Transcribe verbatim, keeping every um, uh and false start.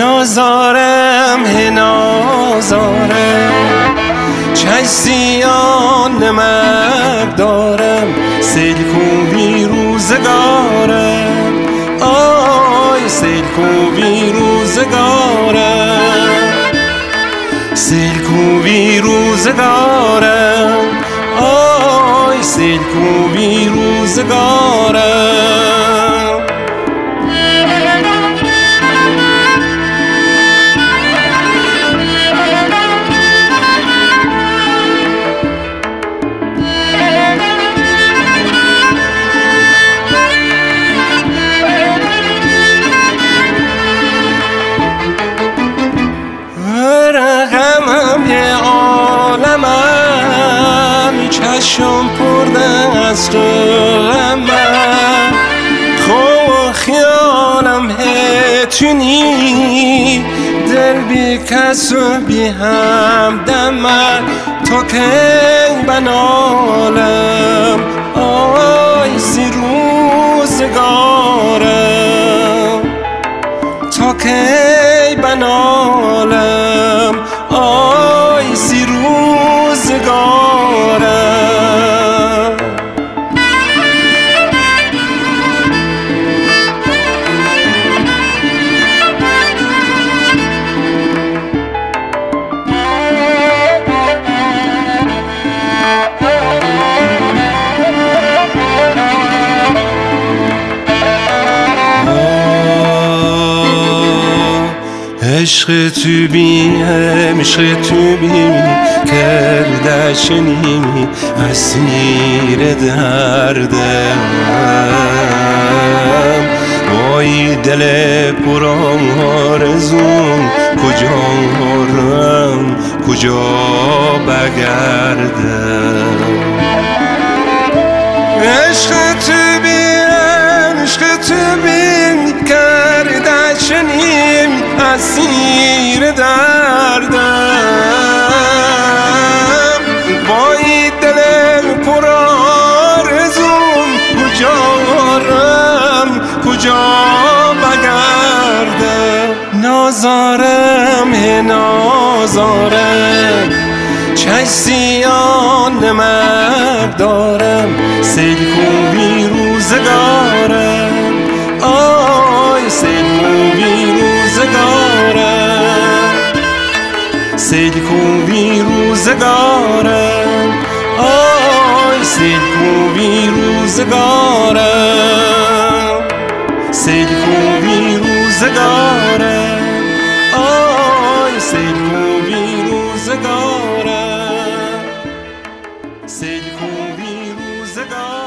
نازارم هی نازارم چشیان نمک دارم سیل کوبی روزگارم آی سیل کوبی روزگارم سیل کوبی روزگارم آی سیل کوبی روزگارم چشم پرده از تو من خواه خیالم هتونی دل بی کس و بی همدم تو که بنالم آی سی روزگارم تو که بنالم آی سی روزگارم عشق تو بیم عشق تو بیم کردشنیم اسیر دردم وای دل پرم آرزوم کجا رم کجا بگردم عشق تو بیم عشق تو بیم کردشنیم اسیر دردم وای دل پر آرزوم کجا رم کجا بگردم نازارم هی نازارم چشیان نمک دارم سیل کوبی روزگارم آی سیل کوبی روزگارم سیل کوبی روزگارم آی سیل کوبی روزگارم سیل کوبی روزگارم آی سیل کوبی روزگارم سیل کوبی روزگارم